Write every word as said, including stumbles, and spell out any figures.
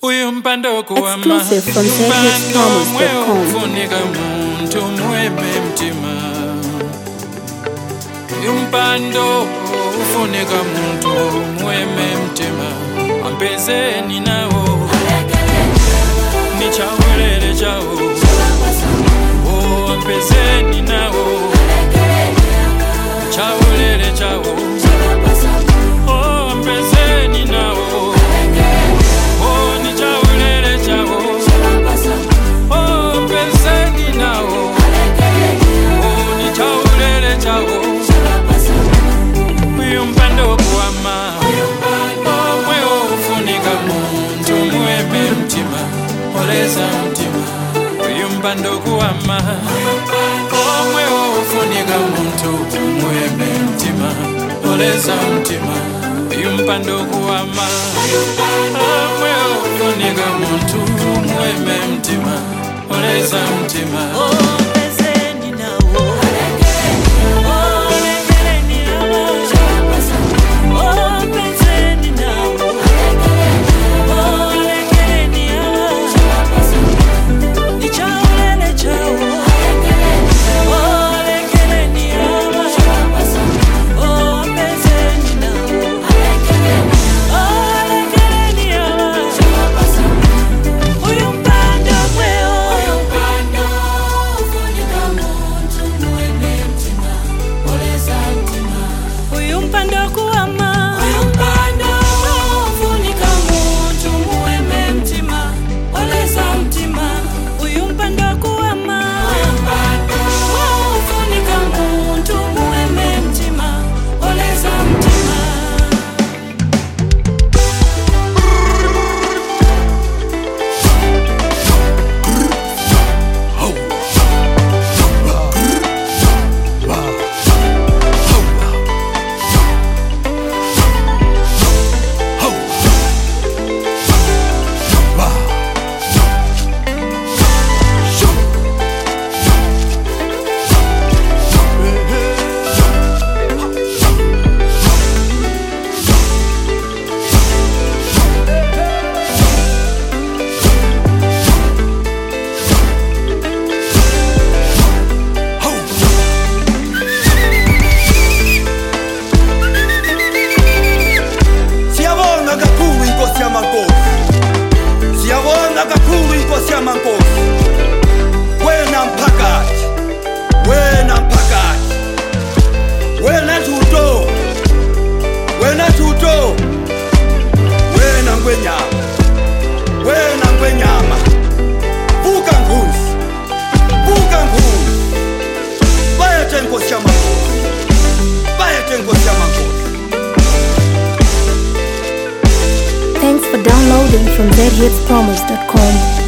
Exclusive from z hits promise dot com. Ufunika muntu mweme mtima. Umpando ufunika muntu mweme mtima. Ampezeni nawo ni chawelele chawo. Oh, ampezeni nawo chawelele chawo. Oh, ampezeni nawo. Oh, ni chawelele chawo. Oh, ampezeni nawo. Oh, ni chawelele chawo. Umpando kuama. Oh, mwe ufunika muntu mweme mtima. Oleza mtima. Umpando kuama. Oh, mwe ufunika muntu mweme mtima. Oleza mtima. Umpando kuama. Oh, mwe ufunika muntu mweme mtima. Oleza mtima. Wena mpakathi, wena mpakathi, wena thuto, wena thuto, wena ngwenyama, wena ngwenyama, buka nguzi, buka nguzi, bayethe Nkosi yamakhosi, bayethe Nkosi yamakhosi. Thanks for downloading from z hits promise dot com.